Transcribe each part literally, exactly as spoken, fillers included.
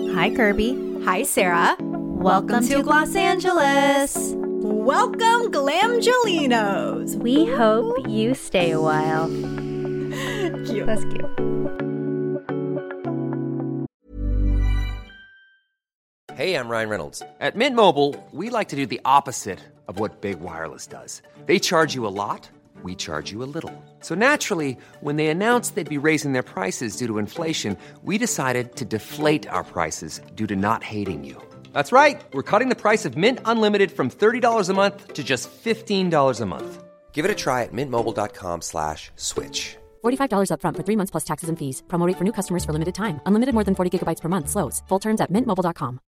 Hi, Kirby. Hi, Sarah. Welcome, Welcome to Los Angeles. Welcome, Glamgelinos. We hope you stay a while. Cute. That's cute. Hey, I'm Ryan Reynolds. At Mint Mobile, we like to do the opposite of what Big Wireless does. They charge you a lot, we charge you a little. So naturally, when they announced they'd be raising their prices due to inflation, we decided to deflate our prices due to not hating you. That's right. We're cutting the price of Mint Unlimited from thirty dollars a month to just fifteen dollars a month. Give it a try at mintmobile.com slash switch. forty-five dollars up front for three months plus taxes and fees. Promo rate for new customers for limited time. Unlimited more than forty gigabytes per month. Slows full terms at mint mobile dot com.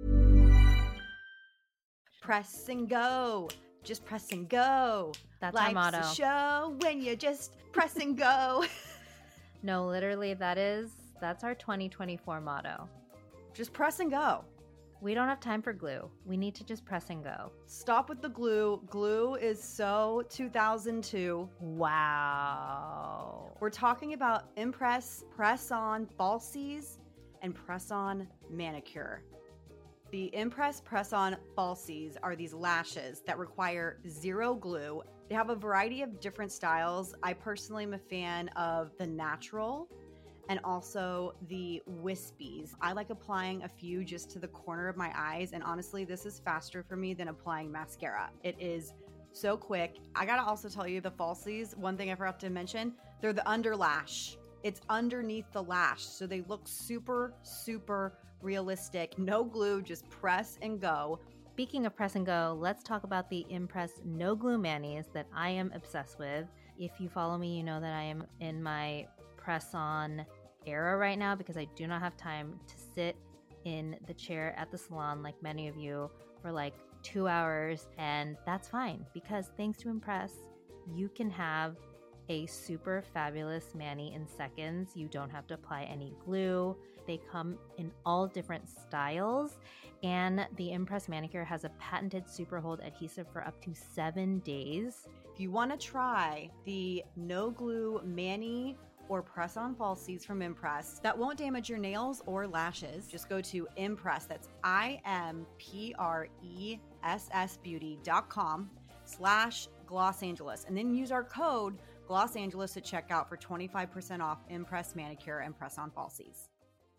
Press and go. Just press and go. That's Life's our motto. a show when you just press and go. No, literally, that is, that's our twenty twenty-four motto. Just press and go. We don't have time for glue. We need to just press and go. Stop with the glue. Glue is so two thousand two. Wow. We're talking about Impress Press-On Falsies and Press-On Manicure. The Impress Press-On Falsies are these lashes that require zero glue. They have a variety of different styles. I personally am a fan of the natural and also the wispies. I like applying a few just to the corner of my eyes, and honestly, this is faster for me than applying mascara. It is so quick. I gotta also tell you, the falsies, one thing I forgot to mention, they're the under lash. It's underneath the lash, so they look super, super realistic. No glue, just press and go. Speaking of press and go, let's talk about the Impress No Glue Manis that I am obsessed with. If you follow me, you know that I am in my press-on era right now because I do not have time to sit in the chair at the salon like many of you for like two hours, and that's fine because thanks to Impress, you can have a super fabulous mani in seconds. You don't have to apply any glue. They come in all different styles, and the Impress Manicure has a patented super hold adhesive for up to seven days. If you want to try the no glue mani or press-on falsies from Impress that won't damage your nails or lashes, just go to Impress. That's I M P R E S S beauty dot com slash Los Angeles, and then use our code Los Angeles at checkout for twenty-five percent off Impress Manicure and press-on falsies.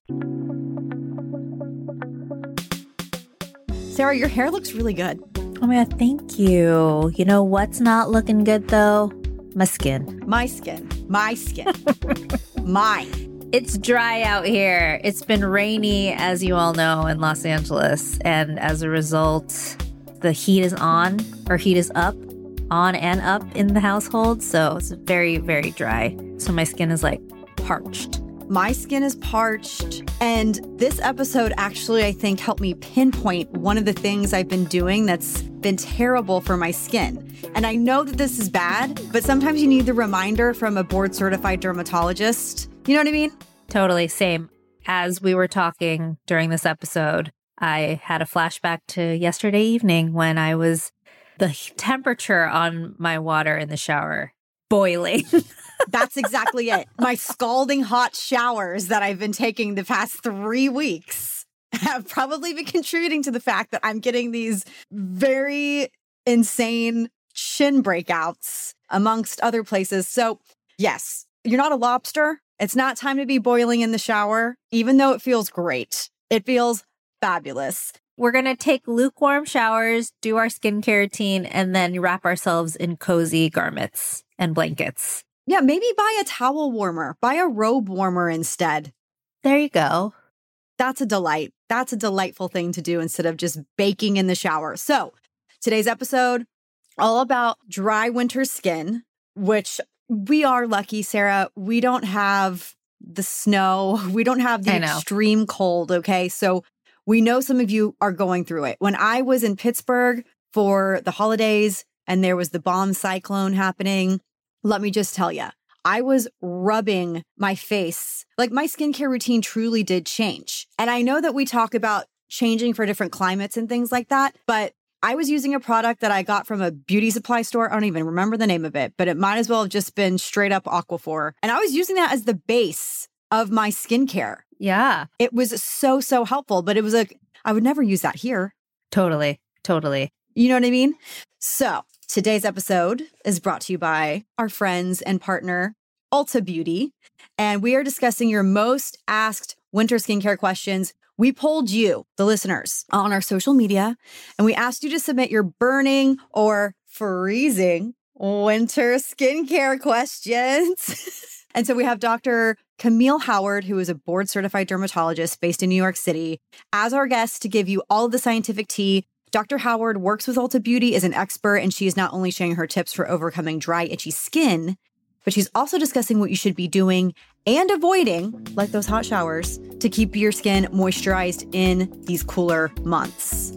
Sarah, your hair looks really good. Oh my God, thank you. You know what's not looking good though? My skin. My skin. My skin. Mine. It's dry out here. It's been rainy, as you all know, in Los Angeles. And as a result, the heat is on, or heat is up, on and up in the household. So it's very, very dry. So my skin is like parched. My skin is parched. And this episode actually, I think, helped me pinpoint one of the things I've been doing that's been terrible for my skin. And I know that this is bad, but sometimes you need the reminder from a board-certified dermatologist. You know what I mean? Totally. Same. As we were talking during this episode, I had a flashback to yesterday evening when I was the temperature on my water in the shower boiling. That's exactly it. My scalding hot showers that I've been taking the past three weeks have probably been contributing to the fact that I'm getting these very insane chin breakouts amongst other places. So yes, you're not a lobster. It's not time to be boiling in the shower, even though it feels great. It feels fabulous. We're going to take lukewarm showers, do our skincare routine, and then wrap ourselves in cozy garments and blankets. Yeah, maybe buy a towel warmer. Buy a robe warmer instead. There you go. That's a delight. That's a delightful thing to do instead of just baking in the shower. So today's episode, all about dry winter skin, which we are lucky, Sarah. We don't have the snow. We don't have the extreme cold, okay? So we know some of you are going through it. When I was in Pittsburgh for the holidays and there was the bomb cyclone happening, let me just tell you, I was rubbing my face. Like my skincare routine truly did change. And I know that we talk about changing for different climates and things like that, but I was using a product that I got from a beauty supply store. I don't even remember the name of it, but it might as well have just been straight up Aquaphor. And I was using that as the base of my skincare. Yeah. It was so, so helpful, but it was like, I would never use that here. Totally. Totally. You know what I mean? So today's episode is brought to you by our friends and partner, Ulta Beauty. And we are discussing your most asked winter skincare questions. We polled you, the listeners, on our social media, and we asked you to submit your burning or freezing winter skincare questions. And so we have Doctor Camille Howard, who is a board-certified dermatologist based in New York City, as our guest to give you all of the scientific tea. Doctor Howard works with Ulta Beauty, is an expert, and she is not only sharing her tips for overcoming dry, itchy skin, but she's also discussing what you should be doing and avoiding, like those hot showers, to keep your skin moisturized in these cooler months.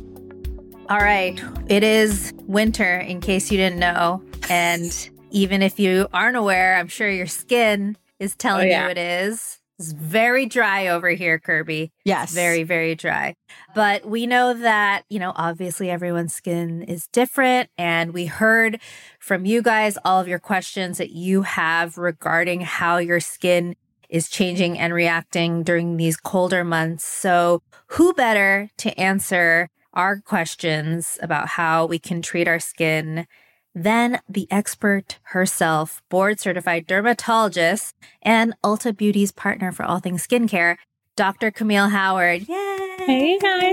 All right. It is winter, in case you didn't know. And even if you aren't aware, I'm sure your skin is telling oh, yeah. you it is. It's very dry over here, Kirby. Yes. It's very, very dry. But we know that, you know, obviously everyone's skin is different. And we heard from you guys all of your questions that you have regarding how your skin is changing and reacting during these colder months. So who better to answer our questions about how we can treat our skin than the expert herself, board-certified dermatologist and Ulta Beauty's partner for all things skincare, Doctor Camille Howard. Yay! Hey, guys.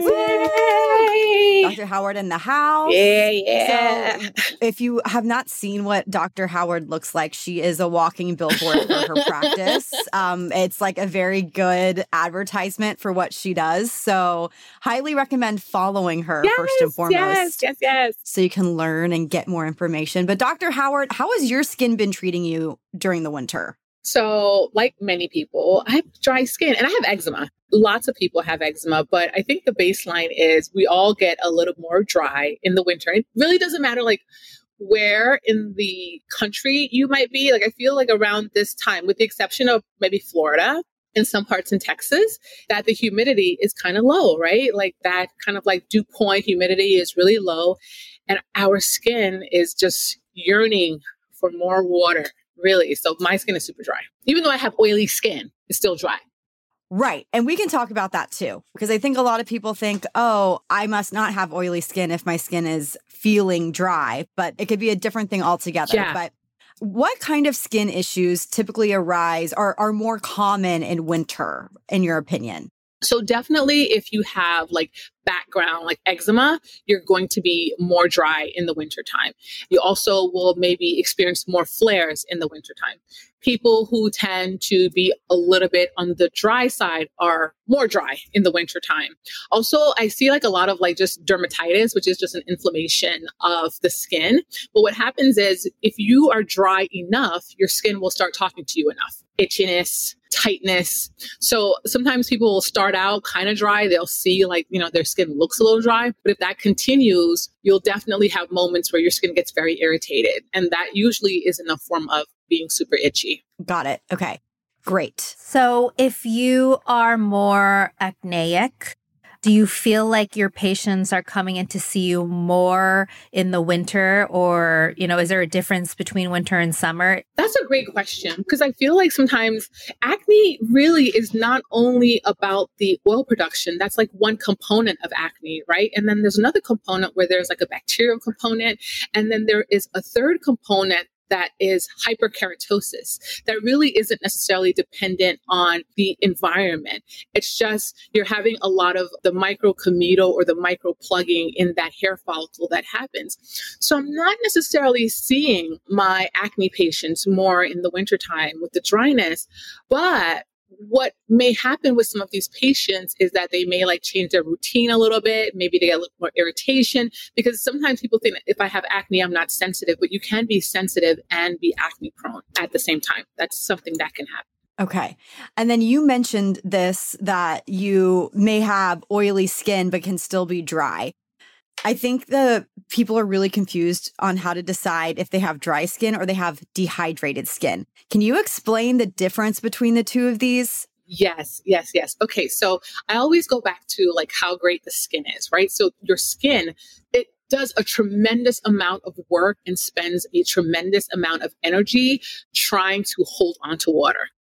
Yay! Doctor Howard in the house. Yeah, yeah. So if you have not seen what Doctor Howard looks like, she is a walking billboard for her practice. Um, it's like a very good advertisement for what she does. So highly recommend following her yes, first and foremost. Yes, yes, yes. So you can learn and get more information. But Doctor Howard, how has your skin been treating you during the winter? So like many people, I have dry skin and I have eczema. Lots of people have eczema, but I think the baseline is we all get a little more dry in the winter. It really doesn't matter like where in the country you might be. Like I feel like around this time, with the exception of maybe Florida and some parts in Texas, that the humidity is kind of low, right? Like that kind of like dew point humidity is really low. And our skin is just yearning for more water. Really. So my skin is super dry. Even though I have oily skin, it's still dry. Right. And we can talk about that too, because I think a lot of people think, oh, I must not have oily skin if my skin is feeling dry, but it could be a different thing altogether. Yeah. But what kind of skin issues typically arise or are more common in winter, in your opinion? So definitely if you have like background like eczema, you're going to be more dry in the wintertime. You also will maybe experience more flares in the wintertime. People who tend to be a little bit on the dry side are more dry in the wintertime. Also, I see like a lot of like just dermatitis, which is just an inflammation of the skin. But what happens is if you are dry enough, your skin will start talking to you enough. Itchiness, tightness. So sometimes people will start out kind of dry. They'll see like, you know, their skin looks a little dry. But if that continues, you'll definitely have moments where your skin gets very irritated. And that usually is in the form of being super itchy. Got it. Okay, great. So if you are more acneic, do you feel like your patients are coming in to see you more in the winter, or, you know, is there a difference between winter and summer? That's a great question, because I feel like sometimes acne really is not only about the oil production. That's like one component of acne, right? And then there's another component where there's like a bacterial component. And then there is a third component that is hyperkeratosis that really isn't necessarily dependent on the environment. It's just you're having a lot of the microcomedo or the micro plugging in that hair follicle that happens. So I'm not necessarily seeing my acne patients more in the wintertime with the dryness, but what may happen with some of these patients is that they may like change their routine a little bit. Maybe they get a little more irritation, because sometimes people think that if I have acne, I'm not sensitive, but you can be sensitive and be acne prone at the same time. That's something that can happen. Okay. And then you mentioned this, that you may have oily skin, but can still be dry. I think the people are really confused on how to decide if they have dry skin or they have dehydrated skin. Can you explain the difference between the two of these? Yes, yes, yes. Okay. So I always go back to like how great the skin is, right? So your skin, it does a tremendous amount of work and spends a tremendous amount of energy trying to hold on to water.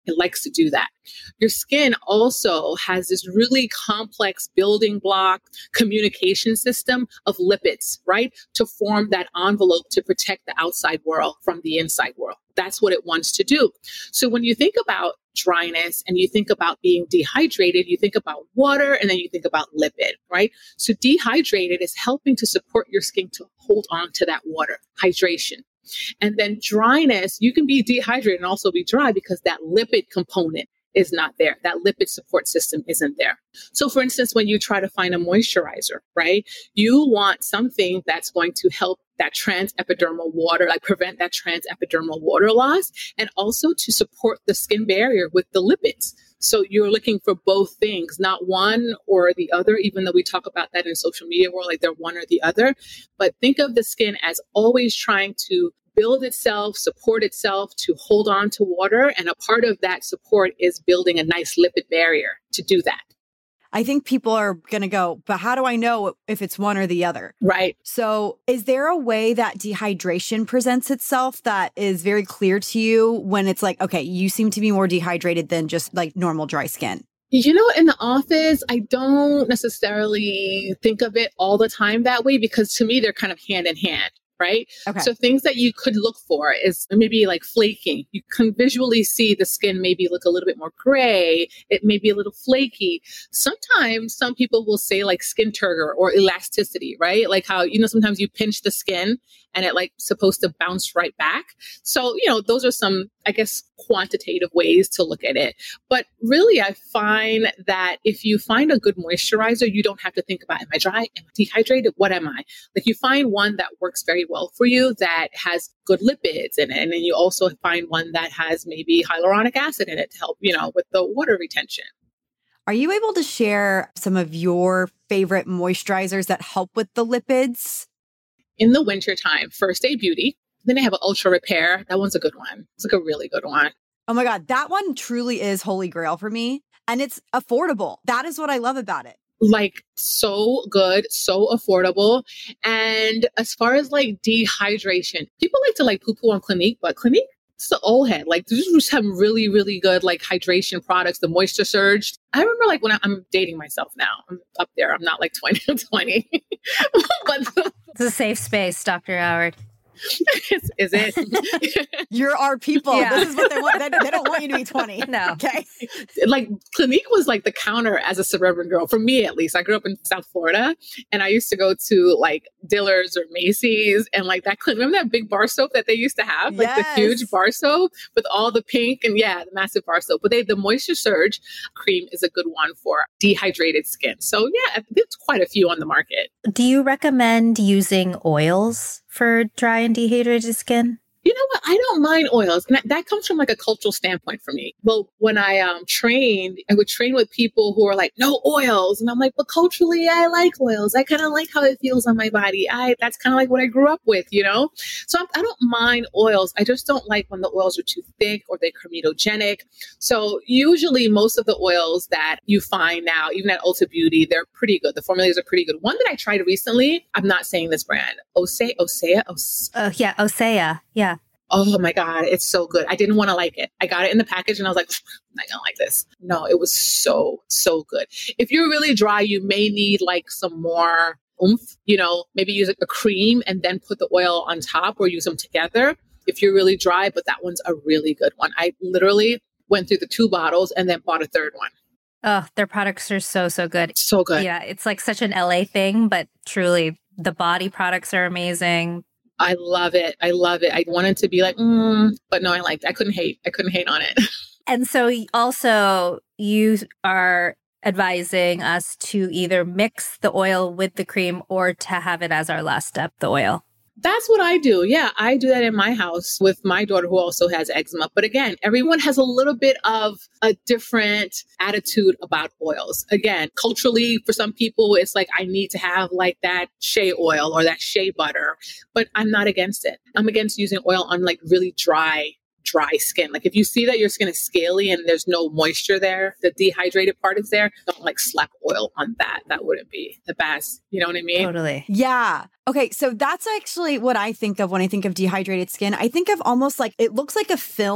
It likes to do that. Your skin also has this really complex building block communication system of lipids, right? To form that envelope to protect the outside world from the inside world. That's what it wants to do. So when you think about dryness and you think about being dehydrated, you think about water and then you think about lipid, right? So dehydrated is helping to support your skin to hold on to that water, hydration. And then dryness, you can be dehydrated and also be dry because that lipid component is not there. That lipid support system isn't there. So for instance, when you try to find a moisturizer, right, you want something that's going to help that transepidermal water, like prevent that transepidermal water loss, and also to support the skin barrier with the lipids. So you're looking for both things, not one or the other, even though we talk about that in social media world, like they're one or the other. But think of the skin as always trying to build itself, support itself, to hold on to water. And a part of that support is building a nice lipid barrier to do that. I think people are going to go, but how do I know if it's one or the other? Right. So is there a way that dehydration presents itself that is very clear to you when it's like, okay, you seem to be more dehydrated than just like normal dry skin? You know, in the office, I don't necessarily think of it all the time that way because to me, they're kind of hand in hand. Right? Okay. So things that you could look for is maybe like flaking. You can visually see the skin maybe look a little bit more gray. It may be a little flaky. Sometimes some people will say like skin turgor or elasticity, right? Like how, you know, sometimes you pinch the skin and it like supposed to bounce right back. So, you know, those are some, I guess, quantitative ways to look at it. But really, I find that if you find a good moisturizer, you don't have to think about, am I dry? Am I dehydrated? What am I? Like you find one that works very well for you that has good lipids in it. And then you also find one that has maybe hyaluronic acid in it to help, you know, with the water retention. Are you able to share some of your favorite moisturizers that help with the lipids? In the wintertime, First Aid Beauty. Then I have an Ultra Repair. That one's a good one. It's like a really good one. Oh my God, that one truly is holy grail for me. And it's affordable. That is what I love about it. Like so good, so affordable. And as far as like dehydration, people like to like poo-poo on Clinique, but Clinique, it's the old head. Like they just have really, really good like hydration products, the Moisture Surge. I remember like when I, I'm dating myself now, I'm up there. I'm not like twenty, I'm twenty. But the, it's a safe space, Doctor Howard. is, is it? You're our people. Yeah. This is what they want. They, they don't want you to be twenty. No. Okay. Like Clinique was like the counter as a suburban girl, for me at least. I grew up in South Florida and I used to go to like Dillard's or Macy's and like that Clinique. Remember that big bar soap that they used to have? Like Yes. the huge bar soap with all the pink and yeah, the massive bar soap. But they the Moisture Surge cream is a good one for dehydrated skin. So yeah, there's quite a few on the market. Do you recommend using oils for dry and dehydrated skin? You know what? I don't mind oils. And that, that comes from like a cultural standpoint for me. Well, when I um, trained, I would train with people who are like, no oils. And I'm like, but culturally, I like oils. I kind of like how it feels on my body. I That's kind of like what I grew up with, you know? So I'm, I don't mind oils. I just don't like when the oils are too thick or they're comedogenic. So usually most of the oils that you find now, even at Ulta Beauty, they're pretty good. The formulas are pretty good. One that I tried recently, I'm not saying this brand, Osea, Osea, Osea. Oh, yeah, Osea. Yeah. Oh my God, it's so good. I didn't want to like it. I got it in the package and I was like, I'm not going to like this. No, it was so, so good. If you're really dry, you may need like some more oomph, you know, maybe use a cream and then put the oil on top or use them together if you're really dry. But that one's a really good one. I literally went through the two bottles and then bought a third one. Oh, their products are so, so good. So good. Yeah, it's like such an L A thing, but truly the body products are amazing. I love it. I love it. I wanted to be like, mm, but no, I liked it. I couldn't hate. I couldn't hate on it. And so also you are advising us to either mix the oil with the cream or to have it as our last step, the oil. That's what I do. Yeah, I do that in my house with my daughter who also has eczema. But again, everyone has a little bit of a different attitude about oils. Again, culturally, for some people, it's like, I need to have like that shea oil or that shea butter, but I'm not against it. I'm against using oil on like really dry dry skin. Like if you see that your skin is scaly and there's no moisture there, the dehydrated part is there, don't like slap oil on that. That wouldn't be the best. You know what I mean? Totally. Yeah. Okay. So that's actually what I think of when I think of dehydrated skin. I think of almost like, it looks like a film.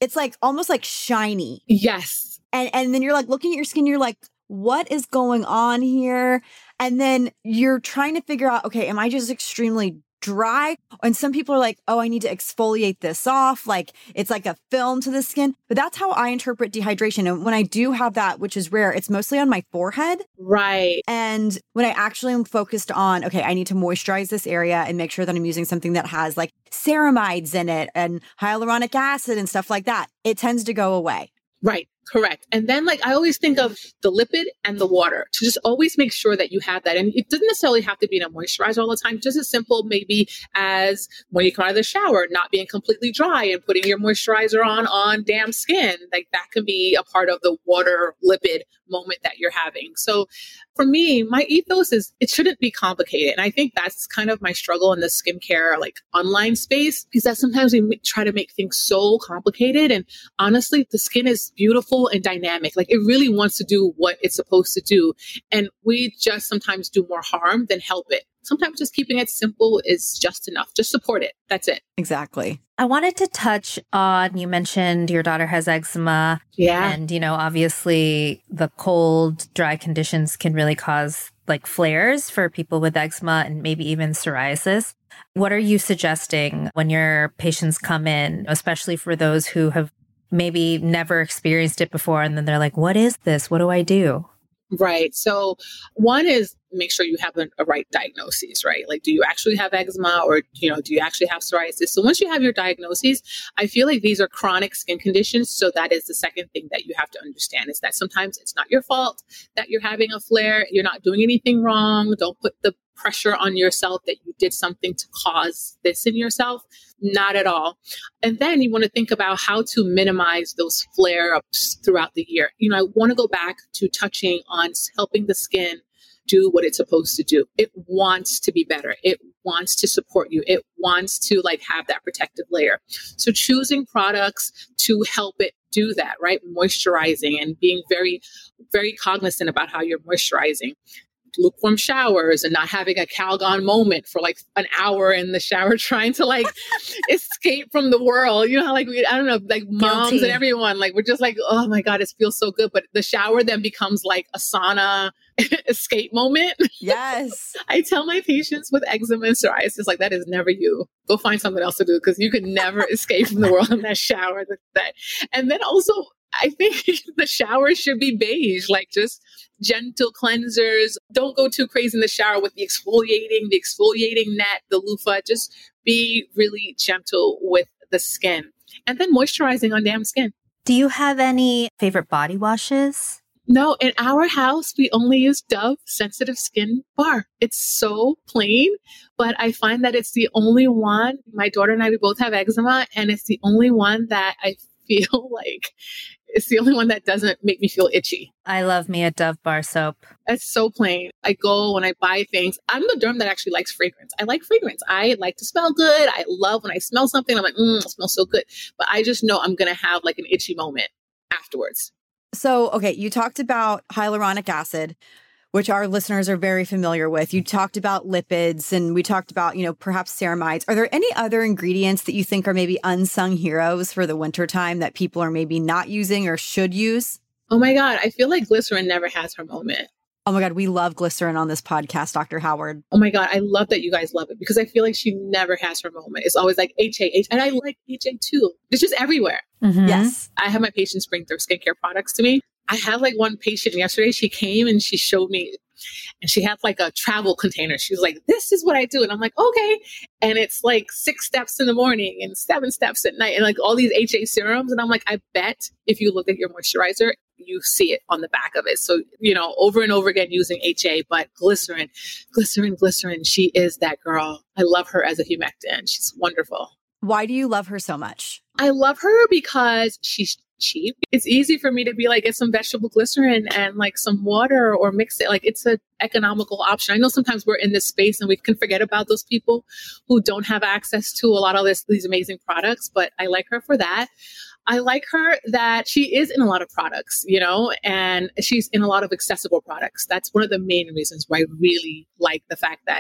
It's like almost like shiny. Yes. And and then you're like looking at your skin, you're like, what is going on here? And then you're trying to figure out, okay, am I just extremely dry? And some people are like, oh, I need to exfoliate this off. Like it's like a film to the skin. But that's how I interpret dehydration. And when I do have that, which is rare, it's mostly on my forehead. Right. And when I actually am focused on, okay, I need to moisturize this area and make sure that I'm using something that has like ceramides in it and hyaluronic acid and stuff like that, it tends to go away. Right. Correct. And then like, I always think of the lipid and the water to just always make sure that you have that. And it doesn't necessarily have to be in a moisturizer all the time. Just as simple maybe as when you come out of the shower, not being completely dry and putting your moisturizer on, on damp skin. Like that can be a part of the water lipid moment that you're having. So for me, my ethos is it shouldn't be complicated. And I think that's kind of my struggle in the skincare, like online space, is that sometimes we m- try to make things so complicated. And honestly, the skin is beautiful and dynamic. Like it really wants to do what it's supposed to do. And we just sometimes do more harm than help it. Sometimes just keeping it simple is just enough. Just support it. That's it. Exactly. I wanted to touch on, you mentioned your daughter has eczema. Yeah. And, you know, obviously the cold, dry conditions can really cause like flares for people with eczema and maybe even psoriasis. What are you suggesting when your patients come in, especially for those who have maybe never experienced it before and then they're like, what is this? What do I do? Right. So one is make sure you have a, a right diagnosis, right? Like, do you actually have eczema or, you know, do you actually have psoriasis? So once you have your diagnoses, I feel like these are chronic skin conditions. So that is the second thing that you have to understand is that sometimes it's not your fault that you're having a flare. You're not doing anything wrong. Don't put the pressure on yourself that you did something to cause this in yourself. Not at all. And then you want to think about how to minimize those flare-ups throughout the year. You know, I want to go back to touching on helping the skin do what it's supposed to do. It wants to be better. It wants to support you. It wants to like have that protective layer. So choosing products to help it do that, right? Moisturizing and being very, very cognizant about how you're moisturizing. Lukewarm showers and not having a Calgon moment for like an hour in the shower trying to like escape from the world. You know how like, we, I don't know, like moms Guilty. and everyone, like we're just like, oh my God, it feels so good. But the shower then becomes like a sauna escape moment. Yes. I tell my patients with eczema and psoriasis, like that is never you. Go find something else to do because you could never escape from the world in that shower. That, and then also, I think the shower should be beige, like just gentle cleansers. Don't go too crazy in the shower with the exfoliating, the exfoliating net, the loofah. Just be really gentle with the skin. And then moisturizing on damn skin. Do you have any favorite body washes? No, in our house, we only use Dove Sensitive Skin Bar. It's so plain, but I find that it's the only one. My daughter and I, we both have eczema, and it's the only one that I feel like it's the only one that doesn't make me feel itchy. I love me a Dove bar soap. It's so plain. I go when I buy things. I'm the derm that actually likes fragrance. I like fragrance. I like to smell good. I love when I smell something. I'm like, mm, it smells so good. But I just know I'm going to have like an itchy moment afterwards. So, okay, you talked about hyaluronic acid, which our listeners are very familiar with. You talked about lipids and we talked about, you know, perhaps ceramides. Are there any other ingredients that you think are maybe unsung heroes for the wintertime that people are maybe not using or should use? Oh my God. I feel like glycerin never has her moment. Oh my God, we love glycerin on this podcast, Doctor Howard. Oh my God, I love that you guys love it because I feel like she never has her moment. It's always like H A, H, and I like H A too. It's just everywhere. Mm-hmm. Yes. I have my patients bring their skincare products to me. I had like one patient yesterday, she came and she showed me and she had like a travel container. She was like, this is what I do. And I'm like, okay. And it's like six steps in the morning and seven steps at night and like all these H A serums. And I'm like, I bet if you look at your moisturizer, you see it on the back of it. So, you know, over and over again using H A, but glycerin, glycerin, glycerin. She is that girl. I love her as a humectant. She's wonderful. Why do you love her so much? I love her because she's cheap. It's easy for me to be like, get some vegetable glycerin and like some water or mix it. Like it's an economical option. I know sometimes we're in this space and we can forget about those people who don't have access to a lot of this, these amazing products, but I like her for that. I like her that she is in a lot of products, you know, and she's in a lot of accessible products. That's one of the main reasons why I really like the fact that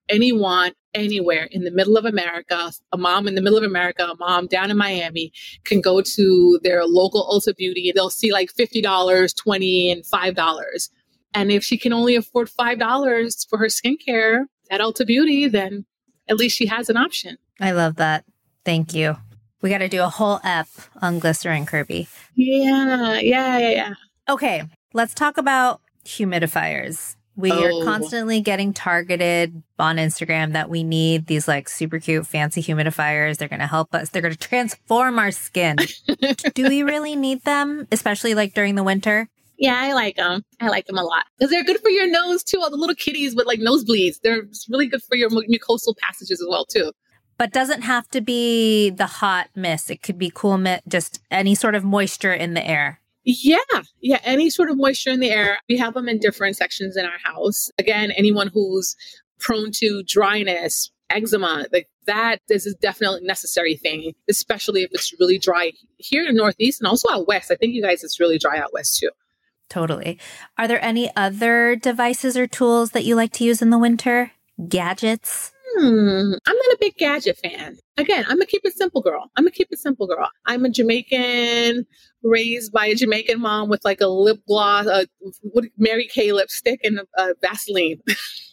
anyone, anywhere in the middle of America, a mom in the middle of America, a mom down in Miami can go to their local Ulta Beauty. They'll see like fifty dollars, twenty dollars, and five dollars. And if she can only afford five dollars for her skincare at Ulta Beauty, then at least she has an option. I love that. Thank you. We got to do a whole ep on Glycerin Kirby. Yeah, yeah, yeah, yeah. Okay, let's talk about humidifiers. We Oh. are constantly getting targeted on Instagram that we need these like super cute, fancy humidifiers. They're going to help us. They're going to transform our skin. Do we really need them, especially like during the winter? Yeah, I like them. I like them a lot because they're good for your nose too. All the little kitties with like nosebleeds. They're really good for your mucosal passages as well too. But doesn't have to be the hot mist. It could be cool mist, just any sort of moisture in the air. Yeah, yeah, any sort of moisture in the air. We have them in different sections in our house. Again, anyone who's prone to dryness, eczema, like that is a definitely necessary thing, especially if it's really dry here in the Northeast and also out West. I think you guys, it's really dry out West too. Totally. Are there any other devices or tools that you like to use in the winter? Gadgets? Hmm, I'm not a big gadget fan. Again, I'm a keep it simple girl. I'm a keep it simple girl. I'm a Jamaican, raised by a Jamaican mom with like a lip gloss, a what, Mary Kay lipstick, and a, a Vaseline.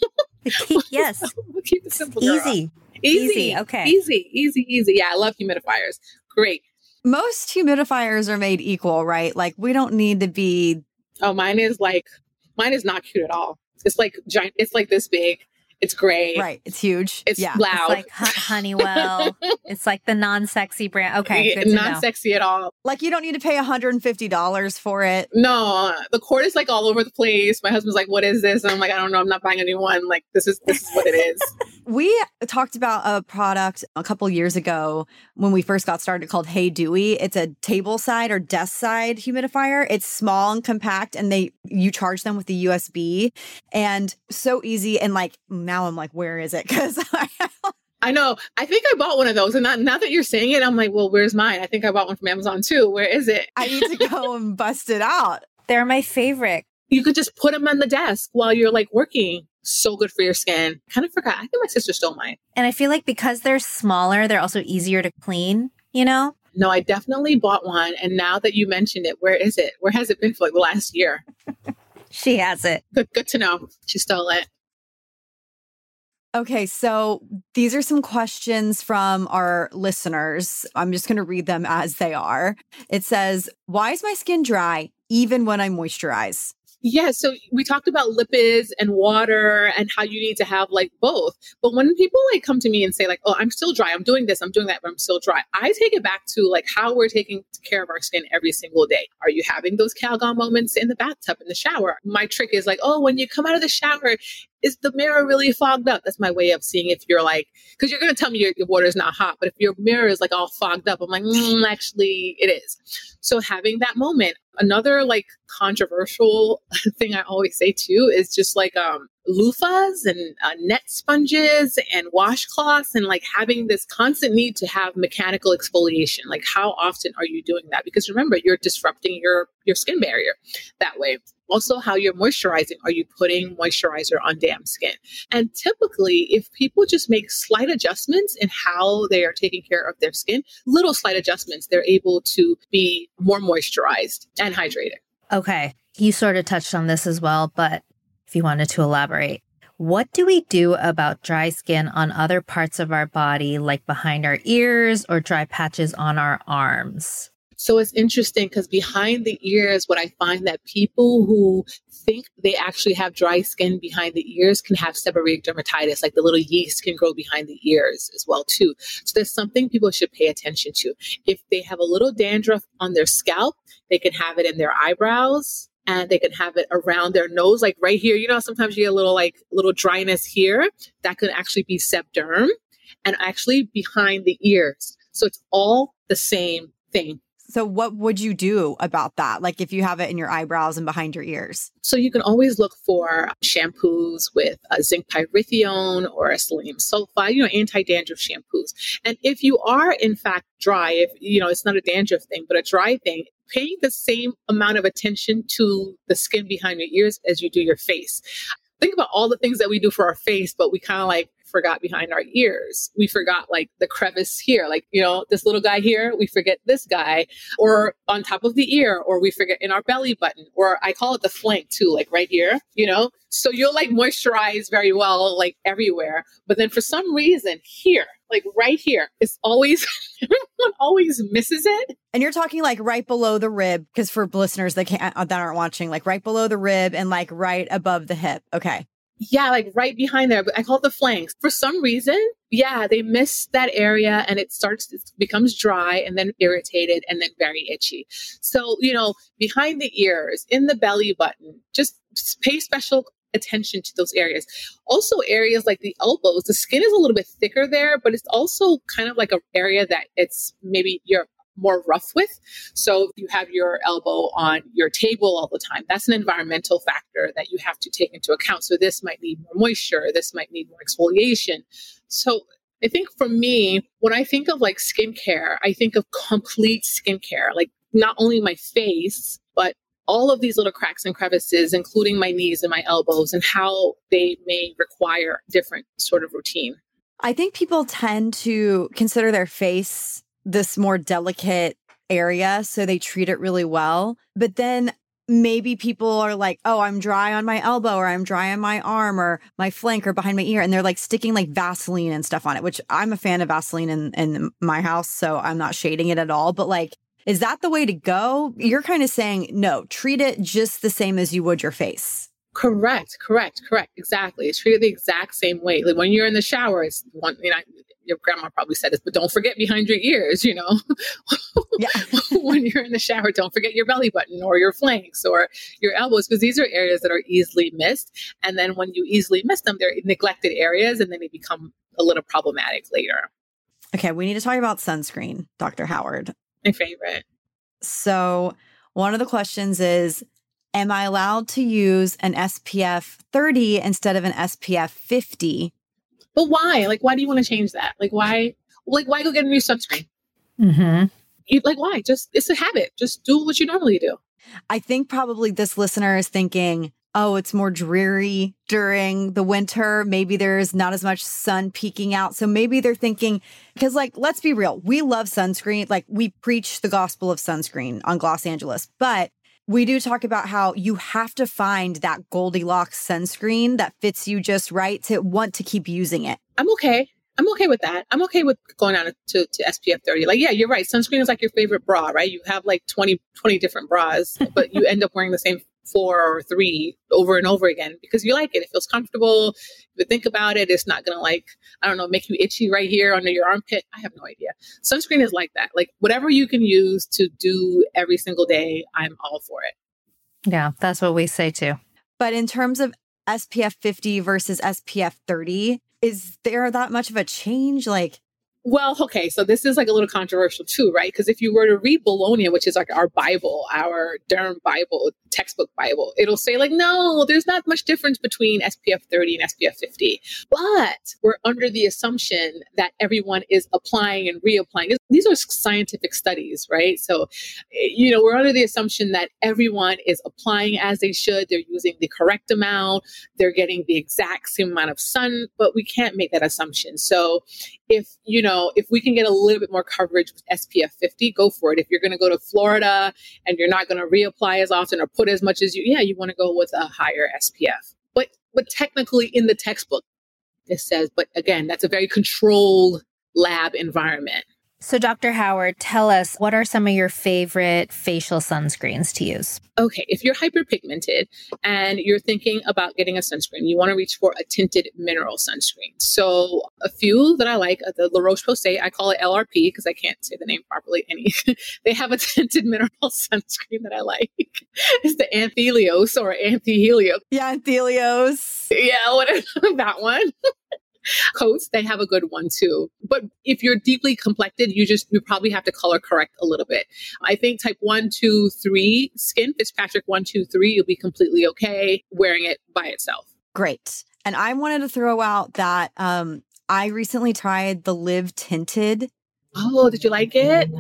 Yes. Keep it simple, girl. Easy. Easy. Easy, okay. Easy, easy, easy. Yeah, I love humidifiers. Great. Most humidifiers are made equal, right? Like we don't need to be. Oh, mine is like, mine is not cute at all. It's like giant. It's like this big. It's gray. Right. It's huge. It's yeah. loud. It's like Hu- Honeywell. It's like the non-sexy brand. Okay, good to Not know. sexy at all. Like you don't need to pay one hundred fifty dollars for it. No, the cord is like all over the place. My husband's like, "What is this?" And I'm like, "I don't know. I'm not buying a new one. Like this is this is what it is." We talked about a product a couple years ago when we first got started called Hey Dewey. It's a table side or desk side humidifier. It's small and compact, and they you charge them with the U S B, and so easy. And like now I'm like, where is it? Because I know. I think I bought one of those, and not, now that you're saying it, I'm like, well, where's mine? I think I bought one from Amazon too. Where is it? I need to go and bust it out. They're my favorite. You could just put them on the desk while you're like working. So good for your skin. Kind of forgot. I think my sister stole mine. And I feel like because they're smaller, they're also easier to clean, you know? No, I definitely bought one. And now that you mentioned it, where is it? Where has it been for like the last year? She has it. Good, good to know. She stole it. Okay, so these are some questions from our listeners. I'm just going to read them as they are. It says, why is my skin dry even when I moisturize? Yeah, so we talked about lipids and water and how you need to have like both. But when people like come to me and say like, oh, I'm still dry, I'm doing this, I'm doing that, but I'm still dry, I take it back to like how we're taking care of our skin every single day. Are you having those Calgon moments in the bathtub, in the shower? My trick is like, oh, when you come out of the shower, is the mirror really fogged up? That's my way of seeing if you're like, because you're going to tell me your, your water is not hot, but if your mirror is like all fogged up, I'm like, mm, actually it is. So having that moment. Another like controversial thing I always say too is just like um, loofahs and uh, net sponges and washcloths and like having this constant need to have mechanical exfoliation. Like how often are you doing that? Because remember, you're disrupting your, your skin barrier that way. Also, how you're moisturizing. Are you putting moisturizer on damp skin? And typically, if people just make slight adjustments in how they are taking care of their skin, little slight adjustments, they're able to be more moisturized and hydrated. Okay. You sort of touched on this as well, but if you wanted to elaborate, what do we do about dry skin on other parts of our body, like behind our ears or dry patches on our arms? So it's interesting because behind the ears, what I find that people who think they actually have dry skin behind the ears can have seborrheic dermatitis, like the little yeast can grow behind the ears as well too. So there's something people should pay attention to. If they have a little dandruff on their scalp, they can have it in their eyebrows. And they can have it around their nose, like right here. You know, sometimes you get a little like little dryness here. That could actually be sebderm, and actually behind the ears. So it's all the same thing. So what would you do about that? Like if you have it in your eyebrows and behind your ears? So you can always look for shampoos with a zinc pyrithione or a selenium sulfide, you know, anti-dandruff shampoos. And if you are in fact dry, if, you know, it's not a dandruff thing, but a dry thing, paying the same amount of attention to the skin behind your ears as you do your face. Think about all the things that we do for our face, but we kind of like forgot behind our ears. We forgot like the crevice here, like, you know, this little guy here, we forget this guy, or on top of the ear, or we forget in our belly button, or I call it the flank too, like right here, you know? So you'll like moisturize very well, like everywhere. But then for some reason here, like right here, it's always, everyone always misses it. And you're talking like right below the rib, because for listeners that can't, that aren't watching, like right below the rib and like right above the hip. Okay. Yeah, like right behind there. I call it the flanks. For some reason, yeah, they miss that area and it starts, it becomes dry and then irritated and then very itchy. So, you know, behind the ears, in the belly button, just pay special attention to those areas. Also areas like the elbows, the skin is a little bit thicker there, but it's also kind of like an area that it's maybe you're more rough with. So if you have your elbow on your table all the time, that's an environmental factor that you have to take into account. So this might need more moisture. This might need more exfoliation. So I think for me, when I think of like skincare, I think of complete skincare, like not only my face, but all of these little cracks and crevices, including my knees and my elbows, and how they may require different sort of routine. I think people tend to consider their face this more delicate area, so they treat it really well. But then maybe people are like, oh, I'm dry on my elbow, or I'm dry on my arm, or my flank, or behind my ear. And they're like sticking like Vaseline and stuff on it, which I'm a fan of Vaseline in, in my house, so I'm not shading it at all. But like, is that the way to go? You're kind of saying, no, treat it just the same as you would your face. Correct, correct, correct. Exactly. Treat it the exact same way. Like when you're in the shower, it's one, you know, your grandma probably said this, but don't forget behind your ears, you know, yeah. When you're in the shower, don't forget your belly button or your flanks or your elbows, because these are areas that are easily missed. And then when you easily miss them, they're neglected areas and then they become a little problematic later. Okay. We need to talk about sunscreen, Doctor Howard. My favorite. So one of the questions is, am I allowed to use an S P F thirty instead of an S P F fifty? But why? Like, why do you want to change that? Like, why? Like, why go get a new sunscreen? Mm-hmm. You, like, why? Just, it's a habit. Just do what you normally do. I think probably this listener is thinking, oh, it's more dreary during the winter. Maybe there's not as much sun peeking out. So maybe they're thinking, because like, let's be real. We love sunscreen. Like we preach the gospel of sunscreen on Gloss Angeles, but we do talk about how you have to find that Goldilocks sunscreen that fits you just right to want to keep using it. I'm okay. I'm okay with that. I'm okay with going on to, to S P F thirty. Like, yeah, you're right. Sunscreen is like your favorite bra, right? You have like twenty, twenty different bras, but you end up wearing the same four or three over and over again because you like it. It feels comfortable. If you think about it, it's not going to like, I don't know, make you itchy right here under your armpit. I have no idea. Sunscreen is like that. Like whatever you can use to do every single day, I'm all for it. Yeah, that's what we say too. But in terms of S P F fifty versus S P F thirty, is there that much of a change? Like, well, okay, so this is like a little controversial too, right? Because if you were to read Bologna, which is like our Bible, our derm Bible, textbook Bible, it'll say like, no, there's not much difference between S P F thirty and S P F fifty. But we're under the assumption that everyone is applying and reapplying. These are scientific studies, right? So, you know, we're under the assumption that everyone is applying as they should. They're using the correct amount. They're getting the exact same amount of sun, but we can't make that assumption. So if, you know, if we can get a little bit more coverage with S P F fifty, go for it. If you're going to go to Florida and you're not going to reapply as often or put as much as you, yeah, you want to go with a higher S P F. But, but technically in the textbook, it says, but again, that's a very controlled lab environment. So Doctor Howard, tell us, what are some of your favorite facial sunscreens to use? Okay, if you're hyperpigmented and you're thinking about getting a sunscreen, you want to reach for a tinted mineral sunscreen. So a few that I like, the La Roche-Posay, I call it L R P because I can't say the name properly. Any, they have a tinted mineral sunscreen that I like. It's the Anthelios or Anthelios. Yeah, Anthelios. Yeah, whatever, that one. Coats, they have a good one too. But if you're deeply complected, you just, you probably have to color correct a little bit. I think type one, two, three skin, Fitzpatrick one, two, three, you'll be completely okay wearing it by itself. Great. And I wanted to throw out that um, I recently tried the Live Tinted. Oh, did you like it?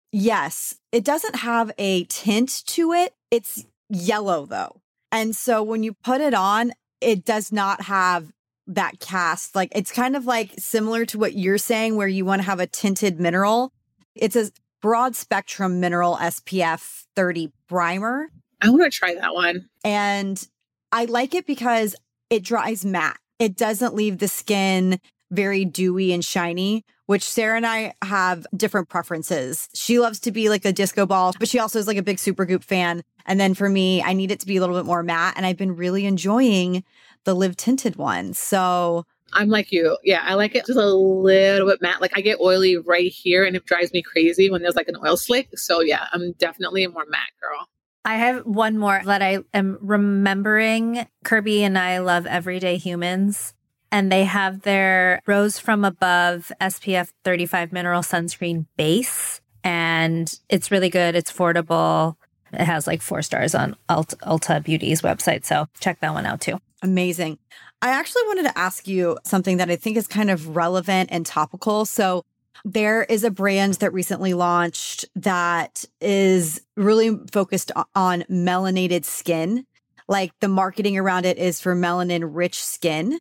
Yes. It doesn't have a tint to it. It's yellow though. And so when you put it on, it does not have that cast. Like it's kind of like similar to what you're saying where you want to have a tinted mineral. It's a broad spectrum mineral S P F thirty primer. I want to try that one. And I like it because it dries matte. It doesn't leave the skin very dewy and shiny, which Sarah and I have different preferences. She loves to be like a disco ball, but she also is like a big Supergoop fan. And then for me, I need it to be a little bit more matte. And I've been really enjoying the Live Tinted one. So I'm like you. Yeah, I like it just a little bit matte. Like I get oily right here and it drives me crazy when there's like an oil slick. So yeah, I'm definitely a more matte girl. I have one more that I am remembering. Kirby and I love Everyday Humans, and they have their Rose from Above S P F thirty-five mineral sunscreen base, and it's really good. It's affordable. It has like four stars on Ulta, Ulta Beauty's website, so check that one out too. Amazing. I actually wanted to ask you something that I think is kind of relevant and topical. So there is a brand that recently launched that is really focused on melanated skin. Like the marketing around it is for melanin rich skin.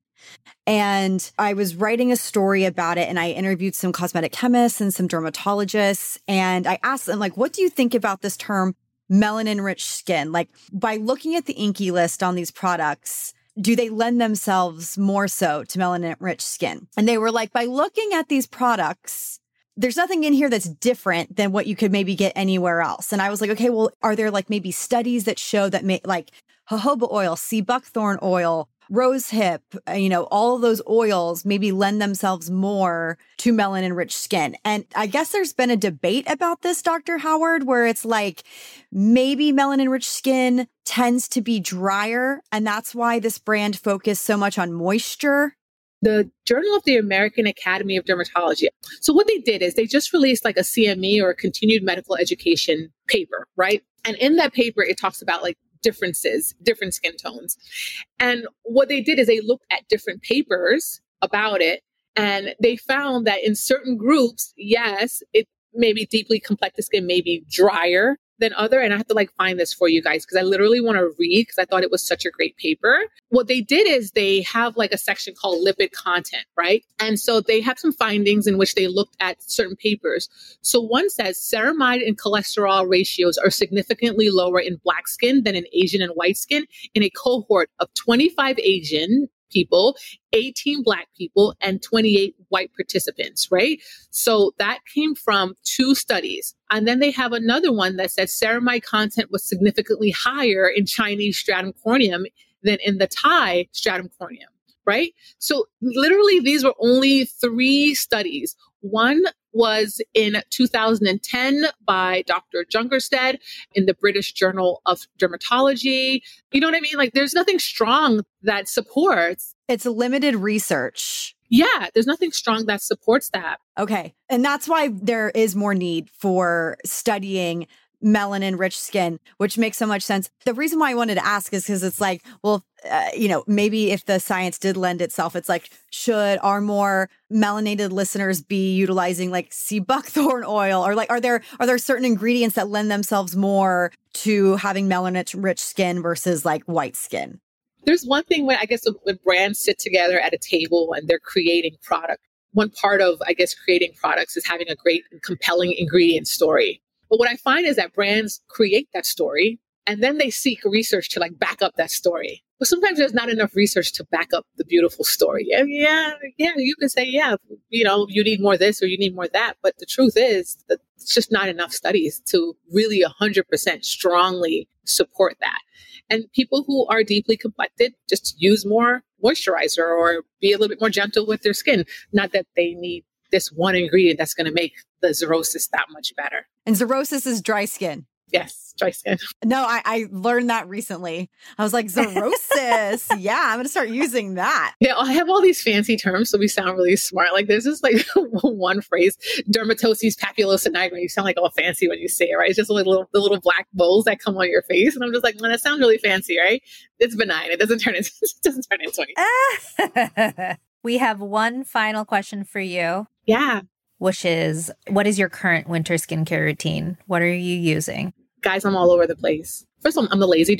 And I was writing a story about it and I interviewed some cosmetic chemists and some dermatologists. And I asked them, like, what do you think about this term melanin rich skin? Like by looking at the Inky list on these products, do they lend themselves more so to melanin-rich skin? And they were like, by looking at these products, there's nothing in here that's different than what you could maybe get anywhere else. And I was like, okay, well, are there like maybe studies that show that may, like jojoba oil, sea buckthorn oil, rose hip, you know, all of those oils maybe lend themselves more to melanin-rich skin. And I guess there's been a debate about this, Doctor Howard, where it's like maybe melanin-rich skin tends to be drier, and that's why this brand focused so much on moisture. The Journal of the American Academy of Dermatology. So what they did is they just released like a C M E or a continued medical education paper, right? And in that paper, it talks about like differences, different skin tones. And what they did is they looked at different papers about it, and they found that in certain groups, yes, it may be deeply complected skin may be drier than other. And I have to like find this for you guys because I literally want to read because I thought it was such a great paper. What they did is they have like a section called lipid content, right? And so they have some findings in which they looked at certain papers. So one says ceramide and cholesterol ratios are significantly lower in Black skin than in Asian and white skin in a cohort of twenty-five Asian people, eighteen Black people, and twenty-eight white participants, right? So that came from two studies. And then they have another one that says ceramide content was significantly higher in Chinese stratum corneum than in the Thai stratum corneum, right? So literally these were only three studies. One was in two thousand ten by Doctor Jungerstead in the British Journal of Dermatology. You know what I mean? Like there's nothing strong that supports. It's limited research. Yeah, there's nothing strong that supports that. Okay. And that's why there is more need for studying melanin rich skin, which makes so much sense. The reason why I wanted to ask is because it's like, well, uh, you know, maybe if the science did lend itself, it's like, should our more melanated listeners be utilizing like sea buckthorn oil, or like, are there are there certain ingredients that lend themselves more to having melanin rich skin versus like white skin? There's one thing when I guess when brands sit together at a table and they're creating product. One part of, I guess, creating products is having a great and compelling ingredient story. But what I find is that brands create that story and then they seek research to like back up that story. But sometimes there's not enough research to back up the beautiful story. Yeah, yeah, yeah, you can say, yeah, you know, you need more this or you need more that. But the truth is that it's just not enough studies to really one hundred percent strongly support that. And people who are deeply complected just use more moisturizer or be a little bit more gentle with their skin. Not that they need this one ingredient that's going to make the xerosis that much better. And xerosis is dry skin. Yes, dry skin. No, I, I learned that recently. I was like, xerosis. Yeah, I'm going to start using that. Yeah, I have all these fancy terms, so we sound really smart. Like there's just like one phrase, dermatoses papulosa nigra. You sound like all fancy when you say it, right? It's just like little the little black moles that come on your face, and I'm just like, well, that sounds really fancy, right? It's benign. It doesn't turn into it doesn't turn into anything. We have one final question for you. Yeah. Which is, what is your current winter skincare routine? What are you using? Guys, I'm all over the place. First of all, I'm a lazy derm.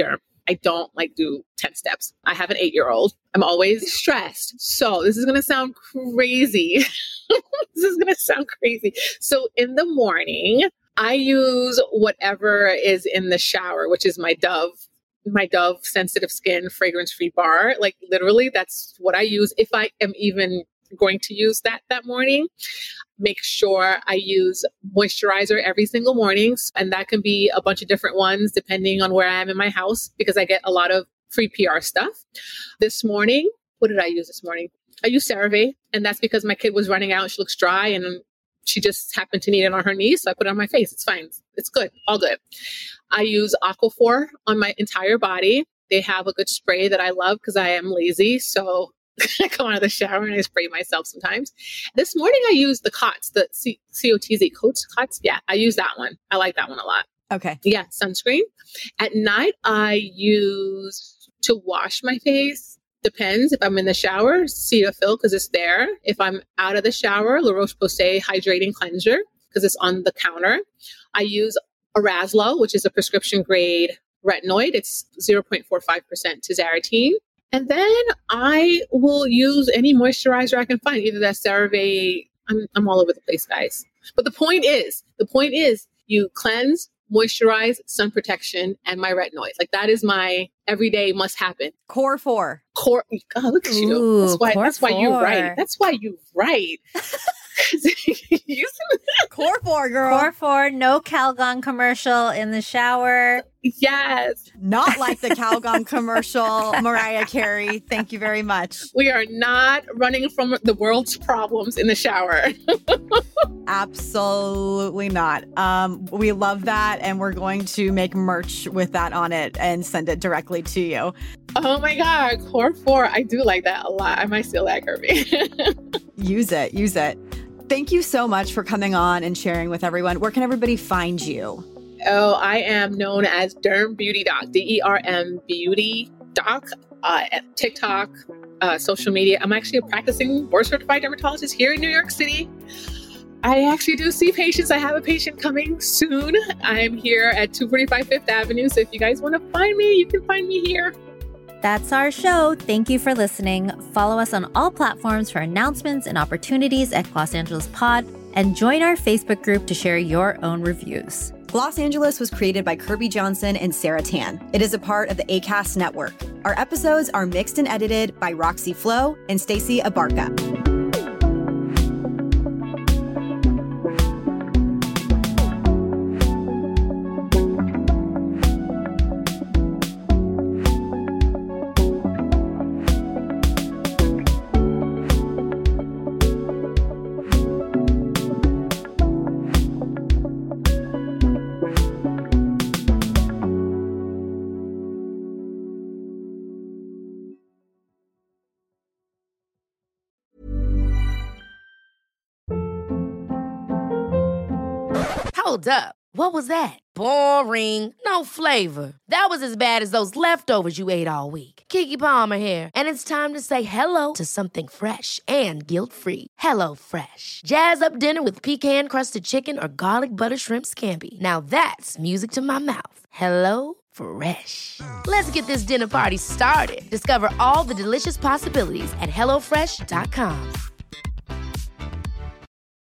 I don't like do ten steps. I have an eight-year-old. I'm always stressed. So this is going to sound crazy. This is going to sound crazy. So in the morning, I use whatever is in the shower, which is my Dove, my Dove Sensitive Skin Fragrance-Free Bar. Like literally, that's what I use if I am even going to use that that morning. Make sure I use moisturizer every single morning. And that can be a bunch of different ones depending on where I am in my house, because I get a lot of free P R stuff. This morning, what did I use this morning? I used CeraVe, and that's because my kid was running out. She looks dry and she just happened to need it on her knees. So I put it on my face. It's fine. It's good. All good. I use Aquaphor on my entire body. They have a good spray that I love because I am lazy. So I come out of the shower and I spray myself sometimes. This morning I used the COTS, the C- COTZ, COTS, COTS. Yeah, I use that one. I like that one a lot. Okay. Yeah, sunscreen. At night I use to wash my face. Depends. If I'm in the shower, Cetaphil because it's there. If I'm out of the shower, La Roche-Posay Hydrating Cleanser because it's on the counter. I use Arazlo, which is a prescription grade retinoid. It's zero point four five percent tazarotene. And then I will use any moisturizer I can find, either that CeraVe. I'm, I'm all over the place, guys. But the point is, the point is you cleanse, moisturize, sun protection, and my retinoid. Like that is my everyday must happen. Core four. Core. God, look at you. Ooh, that's why. core That's why you four. right. That's why you right. Core four, girl. Core four, no Calgon commercial in the shower. Yes. Not like the Calgon commercial, Mariah Carey. Thank you very much. We are not running from the world's problems in the shower. Absolutely not. Um, we love that, and we're going to make merch with that on it and send it directly to you. Oh my God, Core four. I do like that a lot. I might steal that, Kirby. Use it. Use it. Thank you so much for coming on and sharing with everyone. Where can everybody find you? Oh, I am known as Derm Beauty Doc, D E R M Beauty Doc, uh, at TikTok, uh, social media. I'm actually a practicing board certified dermatologist here in New York City. I actually do see patients. I have a patient coming soon. I'm here at two forty-five Fifth Avenue. So if you guys want to find me, you can find me here. That's our show. Thank you for listening. Follow us on all platforms for announcements and opportunities at Los Angeles Pod, and join our Facebook group to share your own reviews. Los Angeles was created by Kirby Johnson and Sarah Tan. It is a part of the ACAST network. Our episodes are mixed and edited by Roxy Flo and Stacey Abarca. Hold up. What was that? Boring. No flavor. That was as bad as those leftovers you ate all week. Keke Palmer here, and it's time to say hello to something fresh and guilt-free. Hello Fresh. Jazz up dinner with pecan-crusted chicken or garlic butter shrimp scampi. Now that's music to my mouth. Hello Fresh. Let's get this dinner party started. Discover all the delicious possibilities at hello fresh dot com.